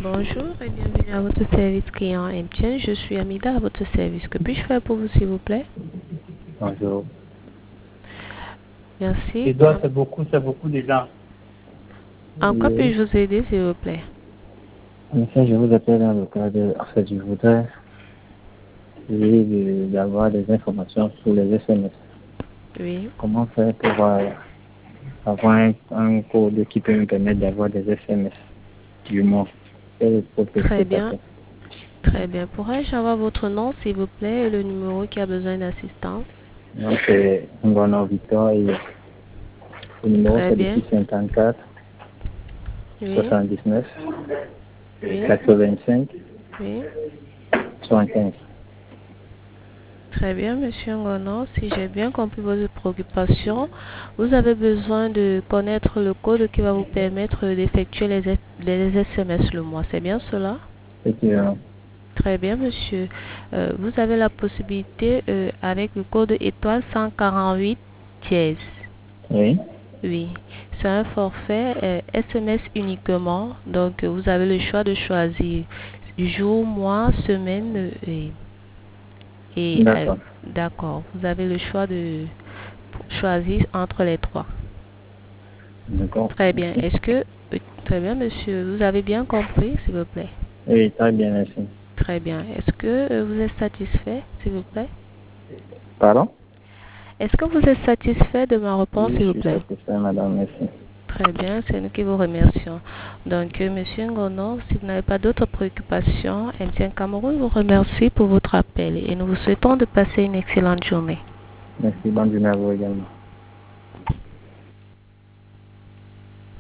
Bonjour et bienvenue à votre service client MTN. Je suis Amida à votre service. Que puis-je faire pour vous, s'il vous plaît? Bonjour. Merci. Edouard, c'est beaucoup de gens. En quoi Oui. puis-je vous aider, s'il vous plaît? En effet, je vous appelle dans le cadre, en fait, je voudrais essayer d'avoir des informations sur les SMS. Oui. Comment faire pour avoir un code qui peut me permettre d'avoir des SMS du mois? Quel est le Très processus à bien. faire? Très bien. Pourrais-je avoir votre nom, s'il vous plaît, et le numéro qui a besoin d'assistance? Donc, c'est Ngono Victor et le numéro Très c'est le bien. 654 Oui. 79 Oui. 85 Oui. 75. Très bien, Monsieur Ngono. Si j'ai bien compris votre préoccupation, vous avez besoin de connaître le code qui va vous permettre d'effectuer les SMS le mois. C'est bien cela? Effectivement. Très bien, monsieur. Vous avez la possibilité avec le code étoile 148 dièse. Oui. Oui, c'est un forfait SMS uniquement. Donc, vous avez le choix de choisir jour, mois, semaine et D'accord. d'accord. Vous avez le choix de choisir entre les trois. D'accord. Très bien. Merci. Très bien, monsieur, vous avez bien compris, s'il vous plaît? Oui, très bien, merci. Très bien. Est-ce que vous êtes satisfait, s'il vous plaît? Pardon? Est-ce que vous êtes satisfait de ma réponse, Oui, s'il je vous suis plaît? satisfait, madame, merci. Très bien, c'est nous qui vous remercions. Donc, monsieur Ngono, si vous n'avez pas d'autres préoccupations, MTN Cameroun vous remercie pour votre appel et nous vous souhaitons de passer une excellente journée. Merci, bonne journée à vous également.